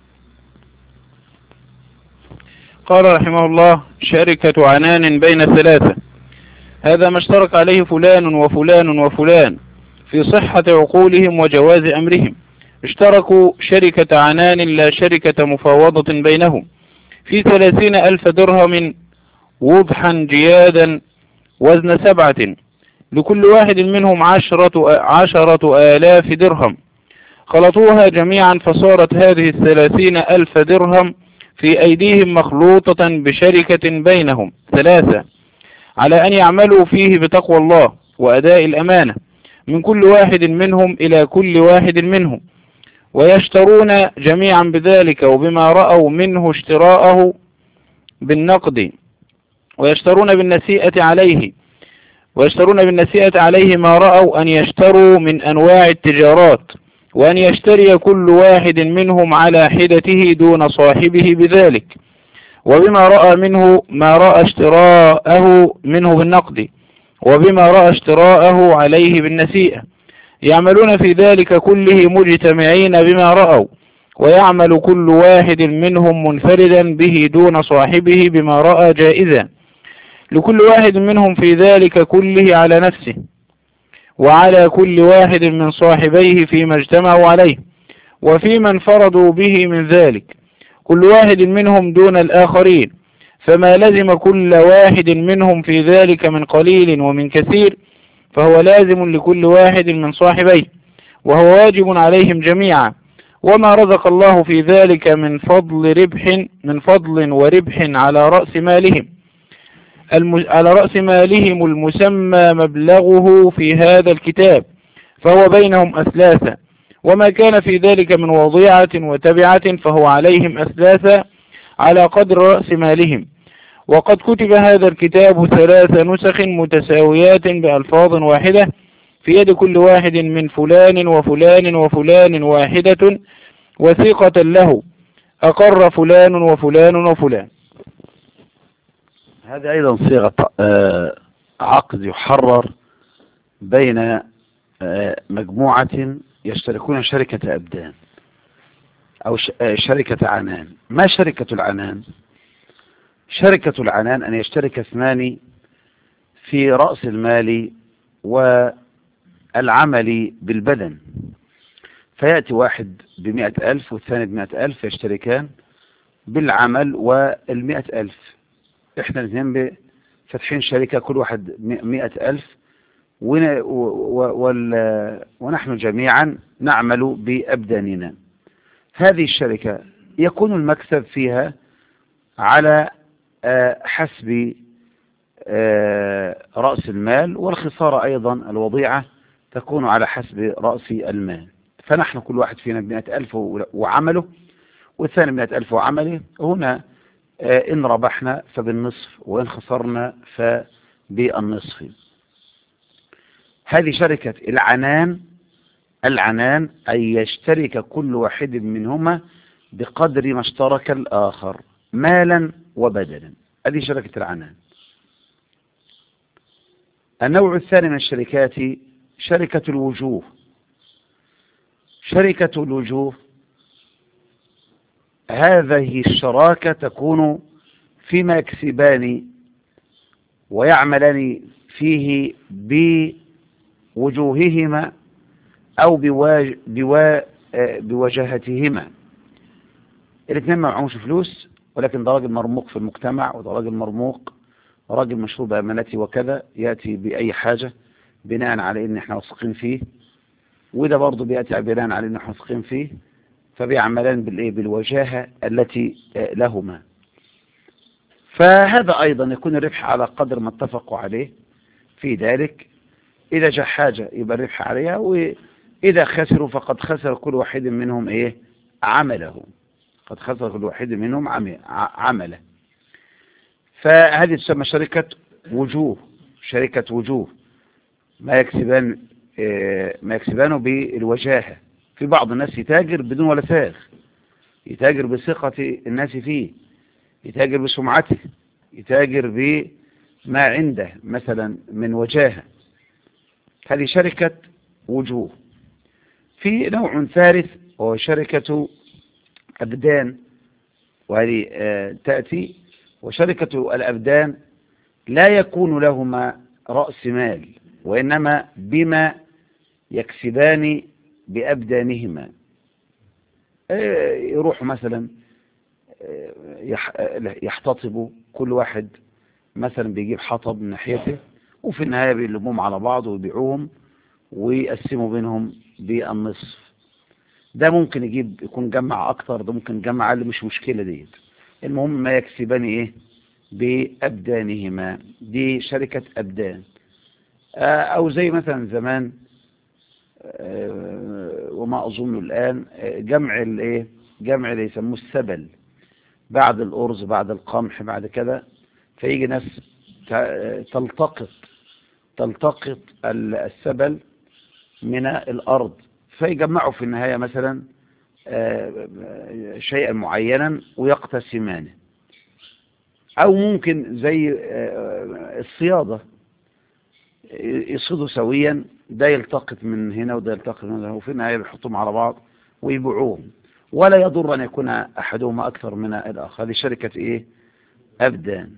قال رحمه الله: شركة عنان بين ثلاثة، هذا ما اشترك عليه فلان وفلان وفلان في صحة عقولهم وجواز أمرهم. اشتركوا شركة عنان لا شركة مفاوضة بينهم في ثلاثين ألف درهم وضحا جيادا وزن سبعة، لكل واحد منهم عشرة, عشرة آلاف درهم. خلطوها جميعا فصارت هذه الثلاثين ألف درهم في أيديهم مخلوطة بشركة بينهم ثلاثة، على أن يعملوا فيه بتقوى الله وأداء الأمانة من كل واحد منهم إلى كل واحد منهم، ويشترون جميعا بذلك وبما رأوا منه اشتراءه بالنقد، ويشترون بالنسيئة عليه ويشترون بالنسيئة عليه ما رأوا أن يشتروا من أنواع التجارات، وأن يشتري كل واحد منهم على حدته دون صاحبه بذلك، وبما رأى منه ما رأى اشتراءه منه بالنقد، وبما رأى اشتراءه عليه بالنسيئة، يعملون في ذلك كله مجتمعين بما رأوا، ويعمل كل واحد منهم منفردا به دون صاحبه بما رأى جائزا، لكل واحد منهم في ذلك كله على نفسه، وعلى كل واحد من صاحبيه فيما اجتمعوا عليه، وفيما انفردوا به من ذلك، كل واحد منهم دون الآخرين، فما لزم كل واحد منهم في ذلك من قليل ومن كثير فهو لازم لكل واحد من صاحبيه، وهو واجب عليهم جميعا. وما رزق الله في ذلك من فضل ربح من فضل وربح على رأس مالهم على رأس مالهم المسمى مبلغه في هذا الكتاب، فهو بينهم أثلاثا، وما كان في ذلك من وضيعة وتبعة فهو عليهم أثلاثا على قدر رأس مالهم. وقد كتب هذا الكتاب ثلاث نسخ متساويات بألفاظ واحدة في يد كل واحد من فلان وفلان وفلان واحدة وثيقة له، أقر فلان وفلان وفلان. هذا أيضا صيغة عقد يحرر بين مجموعة يشتركون شركة أبدان أو شركة عنان. ما شركة العنان؟ شركة العنان أن يشترك اثنان في رأس المال والعمل بالبدن، فيأتي واحد بمئة ألف والثاني بمئة ألف، يشتركان بالعمل والمئة ألف. إحنا الاثنين فاتحين شركة كل واحد مئة ألف، ونحن جميعا نعمل بأبداننا. هذه الشركة يكون المكسب فيها على حسب رأس المال، والخسارة أيضا الوضيعة تكون على حسب رأس المال. فنحن كل واحد فينا بمئة ألف وعمله، والثاني بمئة ألف وعمله. هنا إن ربحنا فبالنصف، وإن خسرنا فبالنصف. هذه شركة العنان. العنان أن يشترك كل واحد منهما بقدر ما اشترك الآخر مالا وبدلا. هذه شركة العنان. النوع الثاني من الشركات شركة الوجوه. شركة الوجوه هذه الشراكة تكون فيما يكسبان ويعملان فيه بوجوههما أو بواج بوا بوجهتهما. الاثنين ما معهمش فلوس، ولكن ده راجل مرموق في المجتمع، وده راجل مرموق، راجل مشهور بأمانته وكذا، يأتي بأي حاجة بناء على إن احنا واثقين فيه، وده برضه بيأتي بناء على إن احنا واثقين فيه، فبيعملان بالإيه؟ بالوجاهة التي لهما. فهذا أيضا يكون الربح على قدر ما اتفقوا عليه في ذلك. إذا جاء حاجة يبقى الربح عليها، وإذا خسروا فقد خسر كل واحد منهم إيه عمله، قد خسر كل واحد منهم عمله. فهذه تسمى شركة وجوه، شركة وجوه، ما يكسبان ما يكسبانه بالوجاهة. في بعض الناس يتاجر بدون ولا ساغ، يتاجر بثقة الناس فيه، يتاجر بسمعته، يتاجر بما عنده مثلا من وجاهة. هذه شركة وجوه. في نوع ثالث وهو شركة أبدان، وهذه تأتي. وشركة الأبدان لا يكون لهما رأس مال، وإنما بما يكسبان بأبدانهما. يروحوا مثلا يحتطبوا، كل واحد مثلا بيجيب حطب من ناحيته، وفي النهاية بيلموهم على بعض ويبيعوهم ويقسموا بينهم بالنصف. ده ممكن يجيب يكون جمع أكتر، ده ممكن جمع أقل، مش مشكلة ديت. المهم ما يكسبان إيه بأبدانهما. دي شركة أبدان. أو زي مثلا زمان وما أظن الآن جمع الإيه جمع اللي يسموه السبل، بعد الأرز بعد القمح بعد كده، فيجي ناس تلتقط تلتقط السبل من الأرض، فيجمعوا في النهاية مثلا شيئا معينا ويقتسمانه. أو ممكن زي الصيادة، يصيدوا سويا، ده يلتقط من هنا وده يلتقط من هنا، وفي النهاية بيحطهم على بعض ويبيعوهم، ولا يضر أن يكون أحدهما أكثر من الآخر. هذه شركة إيه أبدان.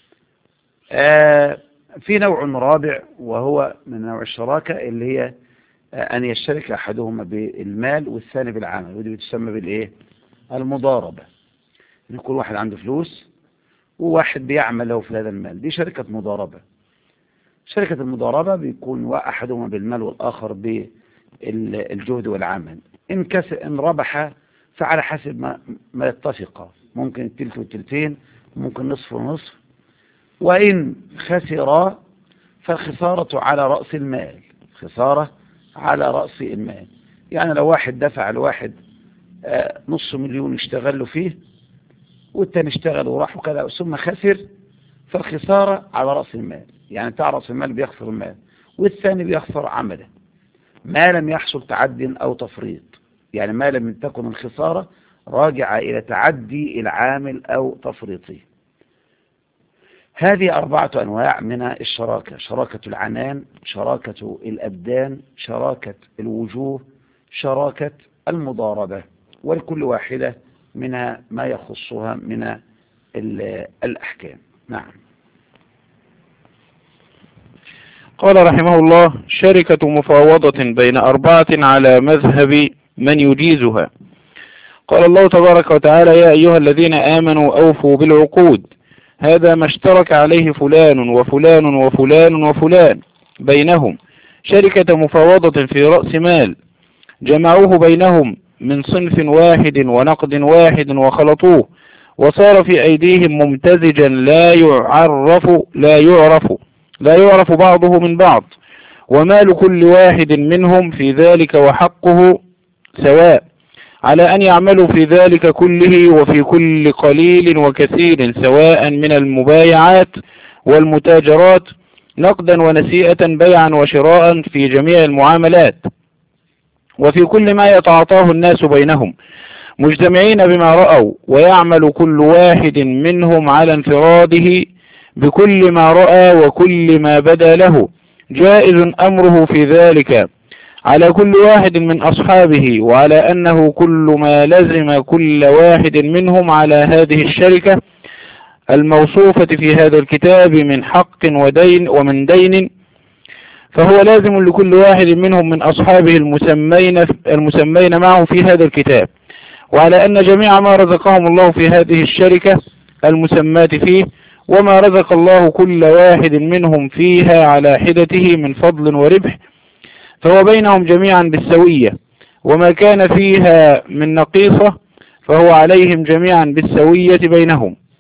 آه في نوع رابع وهو من نوع الشراكة، اللي هي أن يشترك أحدهما بالمال والثاني بالعمل، ودي بتسمى بالإيه المضاربة. إن كل واحد عنده فلوس وواحد بيعمل له في هذا المال، دي شركة مضاربة. شركة المضاربة بيكون أحدهما بالمال والآخر بالجهد والعمل. إن كس إن ربح فعلى حسب ما, ما يتفق، ممكن التلت والتلتين، ممكن نصف ونصف. وإن خسر فالخسارة على رأس المال، خسارة على رأس المال. يعني لو واحد دفع لواحد نص مليون يشتغل له فيه، والتاني اشتغل وراح وكذا ثم خسر، فالخسارة على رأس المال. يعني بتاع رأس المال بيخسر المال، والثاني بيخسر عمله، ما لم يحصل تعد أو تفريط. يعني ما لم تكن الخسارة راجعة إلى تعدي العامل أو تفريطه. هذه أربعة أنواع من الشراكة: شراكة العنان، شراكة الأبدان، شراكة الوجوه، شراكة المضاربة، ولكل واحدة منها ما يخصها من الأحكام. نعم. قال رحمه الله: شركة مفاوضة بين أربعة على مذهب من يجيزها. قال الله تبارك وتعالى: يا أيها الذين آمنوا أوفوا بالعقود، هذا ما اشترك عليه فلان وفلان وفلان وفلان بينهم، شركة مفاوضة في رأس مال جمعوه بينهم من صنف واحد ونقد واحد وخلطوه، وصار في أيديهم ممتزجا لا يعرف لا يعرف لا يعرف بعضه من بعض، ومال كل واحد منهم في ذلك وحقه سواء، على أن يعملوا في ذلك كله وفي كل قليل وكثير، سواء من المبايعات والمتاجرات نقدا ونسيئة، بيعا وشراء، في جميع المعاملات، وفي كل ما يتعاطاه الناس بينهم، مجتمعين بما رأوا، ويعمل كل واحد منهم على انفراده بكل ما رأى وكل ما بدا له، جائز أمره في ذلك على كل واحد من أصحابه، وعلى أنه كل ما لزم كل واحد منهم على هذه الشركة الموصوفة في هذا الكتاب من حق ودين ومن دين، فهو لازم لكل واحد منهم من أصحابه المسمين, المسمين معه في هذا الكتاب، وعلى أن جميع ما رزقهم الله في هذه الشركة المسمات فيه، وما رزق الله كل واحد منهم فيها على حدته من فضل وربح، فهو بينهم جميعا بالسوية، وما كان فيها من نقيصة فهو عليهم جميعا بالسوية بينهم،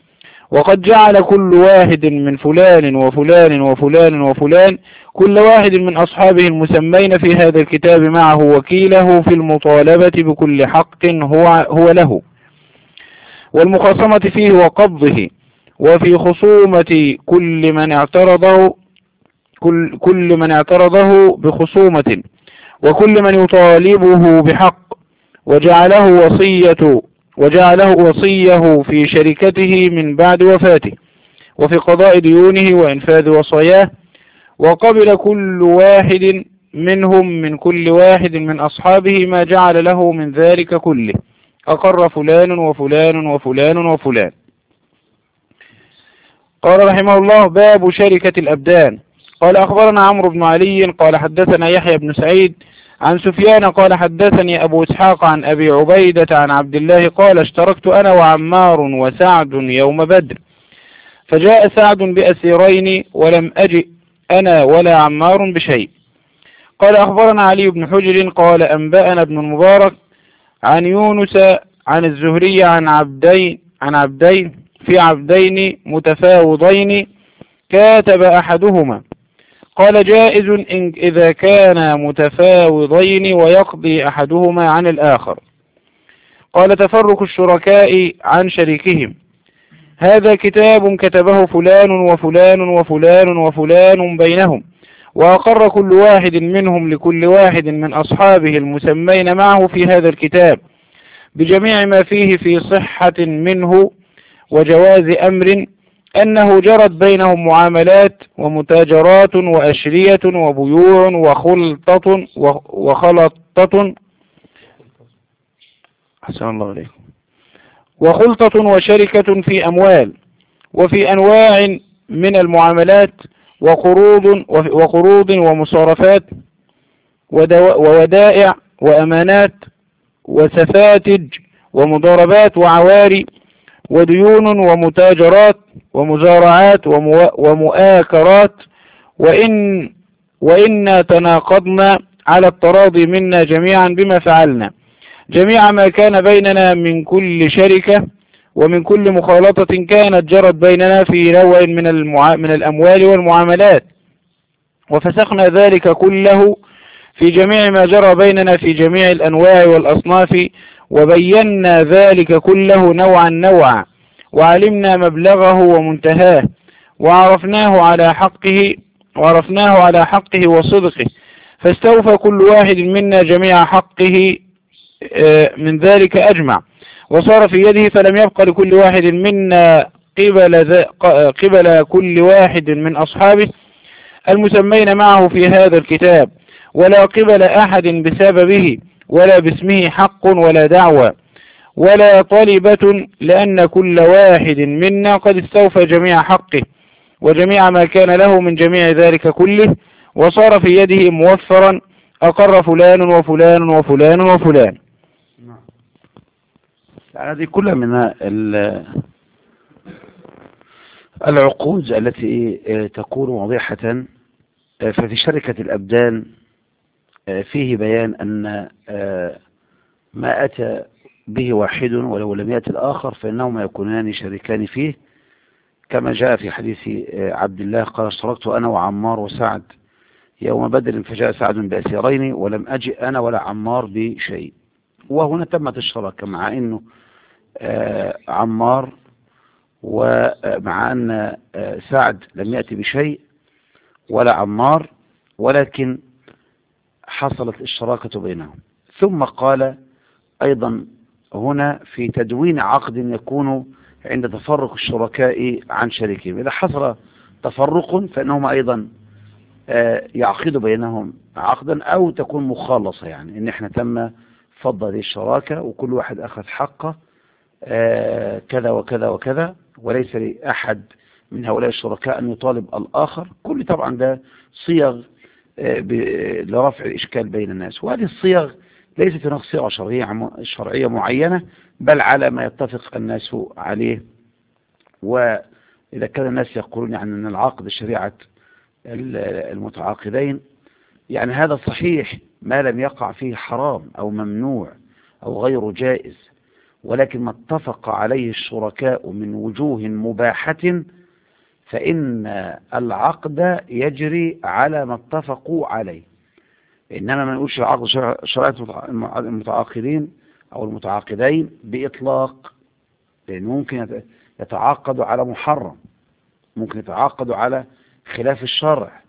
وقد جعل كل واحد من فلان وفلان وفلان وفلان كل واحد من أصحابه المسمين في هذا الكتاب معه وكيله في المطالبة بكل حق هو, هو له، والمخاصمة فيه وقبضه، وفي خصومة كل من اعترضه كل, كل من اعترضه بخصومة، وكل من يطالبه بحق، وجعله وصية وجعله وصيه في شركته من بعد وفاته، وفي قضاء ديونه وإنفاذ وصاياه. وقبل كل واحد منهم من كل واحد من أصحابه ما جعل له من ذلك كله، أقر فلان وفلان وفلان وفلان. قال رحمه الله: باب شركة الأبدان. قال: أخبرنا عمرو بن علي قال حدثنا يحيى بن سعيد عن سفيان قال حدثني أبو إسحاق عن أبي عبيدة عن عبد الله قال: اشتركت أنا وعمار وسعد يوم بدر، فجاء سعد بأسيرين ولم أجئ أنا ولا عمار بشيء. قال: أخبرنا علي بن حجر قال أنبأنا ابن المبارك عن يونس عن الزهري عن عبدين عن عبدين في عبدين متفاوضين كاتب أحدهما. قال: جائز إن إذا كان متفاوضين ويقضي أحدهما عن الآخر. قال: تفرق الشركاء عن شريكهم. هذا كتاب كتبه فلان وفلان وفلان وفلان بينهم، وأقر كل واحد منهم لكل واحد من أصحابه المسمين معه في هذا الكتاب بجميع ما فيه في صحة منه وجواز أمر، أنه جرت بينهم معاملات ومتاجرات وأشرية وبيوع وخلطة وخلطة أحسن الله عليكم وخلطة وشركة في أموال وفي أنواع من المعاملات وقروض وقروض ومصارفات وودائع وأمانات وسفاتج ومضاربات وعواري وديون ومتاجرات ومزارعات ومؤاكرات، وإن وإنا تناقضنا على التراضي منا جميعا بما فعلنا جميع ما كان بيننا من كل شركة ومن كل مخالطة كانت جرت بيننا في نوع من, المعا... من الأموال والمعاملات، وفسخنا ذلك كله في جميع ما جرى بيننا في جميع الأنواع والأصناف، وبينا ذلك كله نوعا نوعا، وعلمنا مبلغه ومنتهاه، وعرفناه على حقه وعرفناه على حقه وصدقه، فاستوفى كل واحد منا جميع حقه من ذلك أجمع، وصار في يده، فلم يبق لكل واحد منا قبل, قبل كل واحد من أصحابه المسمين معه في هذا الكتاب، ولا قبل أحد بسببه ولا باسمه حق ولا دعوة ولا طلبة، لأن كل واحد منا قد استوفى جميع حقه وجميع ما كان له من جميع ذلك كله، وصار في يده موفرا، أقر فلان وفلان وفلان وفلان. هذه كلها من العقود التي تكون واضحة. ففي شركة الأبدان فيه بيان أن ما أتى به واحد ولو لم يأتي الآخر فإنهما يكونان شريكان فيه، كما جاء في حديث عبد الله قال: اشتركت أنا وعمار وسعد يوم بدر، فجاء سعد بأسيرين ولم أجئ أنا ولا عمار بشيء. وهنا تمت الشراكة مع أنه عمار ومع أن سعد لم يأتي بشيء ولا عمار، ولكن حصلت الشراكة بينهم. ثم قال أيضا هنا في تدوين عقد يكون عند تفرق الشركاء عن شريكهم. إذا حصل تفرق فإنهم أيضا يعقد بينهم عقدا، أو تكون مخالصة، يعني إن إحنا تم فضل هذه الشراكة وكل واحد أخذ حقه كذا وكذا وكذا، وليس لأحد من هؤلاء الشركاء أن يطالب الآخر. كل طبعا ده صيغ لرفع الإشكال بين الناس، وهذه الصيغ ليست هناك صيغة شرعية شرعية معينة، بل على ما يتفق الناس عليه. وإذا كان الناس يقولون يعني أن العقد شريعة المتعاقدين، يعني هذا صحيح ما لم يقع فيه حرام أو ممنوع أو غير جائز، ولكن ما اتفق عليه الشركاء من وجوه مباحة فإن العقد يجري على ما اتفقوا عليه. إنما ما نقولش عقد شرعية المتعاقدين أو المتعاقدين بإطلاق، لأن ممكن يتعاقدوا على محرم، ممكن يتعاقدوا على خلاف الشرع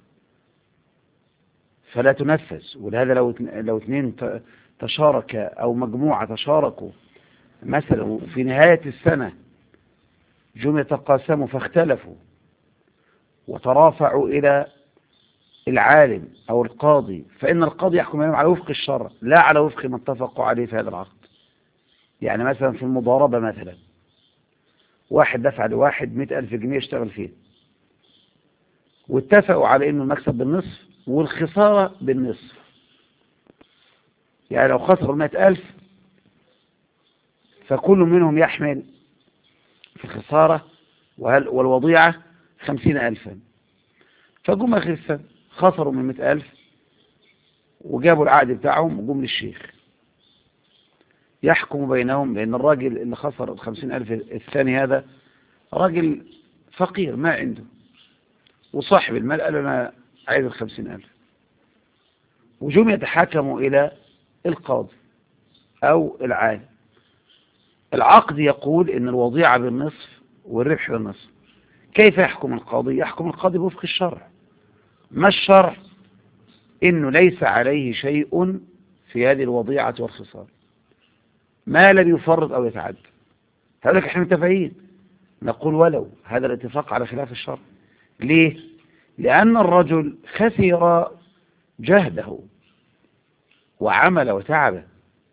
فلا تنفذ. ولهذا لو لو اثنين تشارك أو مجموعة تشاركوا مثلا في نهاية السنة جم يتقاسموا فاختلفوا وترافعوا إلى العالم أو القاضي، فإن القاضي يحكم عليهم على وفق الشرع لا على وفق ما اتفقوا عليه في هذا العقد. يعني مثلا في المضاربة مثلا واحد دفع لواحد مئة ألف جنيه يشتغل فيه، واتفقوا على إنه المكسب بالنصف والخسارة بالنصف. يعني لو خسروا مئة ألف فكل منهم يحمل في الخسارة والوضيعة خمسين ألفا. فقوم آخر السنة خسروا من مئة ألف وجابوا العقد بتاعهم وقوم للشيخ يحكم بينهم، لأن الراجل اللي خسر الخمسين ألف الثاني هذا راجل فقير ما عنده، وصاحب المال قال أنا عايز الخمسين ألف، وجم يتحاكموا إلى القاضي أو العالم. العقد يقول إن الوضيعة بالنصف والربح بالنصف. كيف يحكم القاضي؟ يحكم القاضي بوفق الشرع. ما الشرع؟ إنه ليس عليه شيء في هذه الوضيعة والخسارة ما لم يفرط أو يتعدى. هقول لك احنا متفقين، نقول ولو هذا الاتفاق على خلاف الشرع. ليه؟ لأن الرجل خسر جهده وعمل وتعب،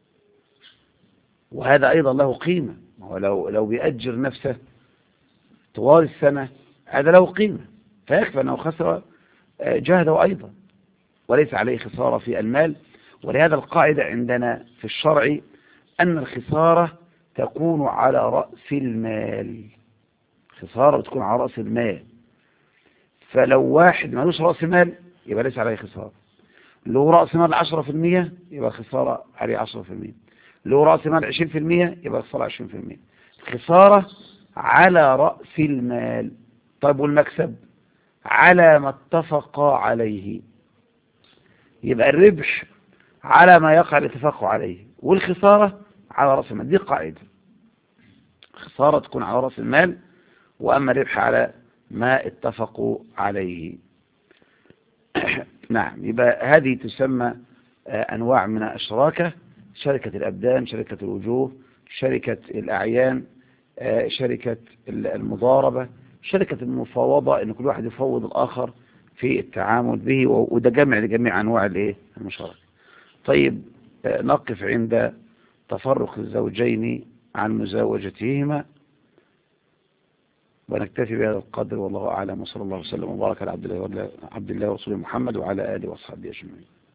وهذا أيضا له قيمة. ولو لو بيأجر نفسه طوال السنة هذا له قيمة، فيكفى أنه خسر جهده أيضا وليس عليه خسارة في المال. ولهذا القاعدة عندنا في الشرع أن الخسارة تكون على رأس المال. خسارة تكون على رأس المال. فلو واحد مالوش رأس مال يبقى ليس عليه خسارة. لو رأس مال عشرة في المية يبقى خسارة عليه عشرة في المية. لو رأس مال عشرين في المية يبقى خسارة عشرين في المية. خسارة على رأس المال. طيب والمكسب؟ على ما اتفق عليه. يبقى الربح على ما يقع الاتفاق عليه، والخسارة على رأس المال. دي قاعدة، خسارة تكون على رأس المال، وأما الربح على ما اتفقوا عليه. نعم. يبقى هذه تسمى أنواع من الشراكة: شركة الأبدان، شركة الوجوه، شركة الأعيان، شركة المضاربة، شركة المفاوضة، إن كل واحد يفوض الآخر في التعامل به، وده جمع لجميع أنواع الايه المشاركة. طيب نقف عند تفرق الزوجين عن مزاوجتهما ونكتفي بهذا القدر، والله أعلم، وصلى الله وسلم وبارك على عبد الله عبد الله ورسوله محمد وعلى آله وأصحابه أجمعين.